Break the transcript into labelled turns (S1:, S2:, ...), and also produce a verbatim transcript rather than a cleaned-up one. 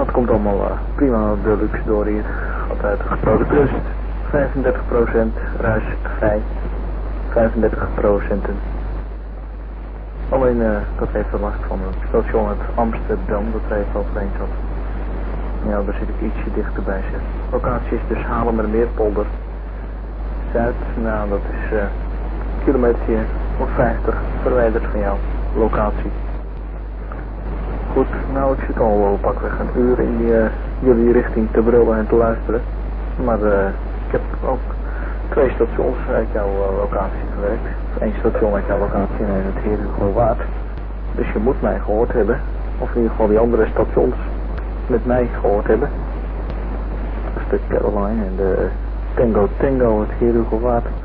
S1: Dat komt allemaal uh, prima de luxe door hier. Altijd gesproken rust. vijfendertig procent ruisvrij. vijfendertig procent. Alleen, uh, ik had even last van het station uit Amsterdam, dat er even overheen zat. Ja, daar zit ik ietsje dichterbij zeg. Locatie is dus Haarlemmermeerpolder. Zuid, nou dat is uh, kilometer of vijftig verwijderd van jouw locatie. Goed, nou ik zit al wel pakweg een uur in die, uh, jullie richting te brullen en te luisteren. Maar uh, ik heb ook twee stations uit jouw uh, locatie gewerkt. Eén station uit jouw locatie en het Heerhugowaard. Dus je moet mij gehoord hebben. Of in ieder geval die andere stations met mij gehoord hebben. Dat is de Caroline en de Tango Tango, het Heerhugowaard.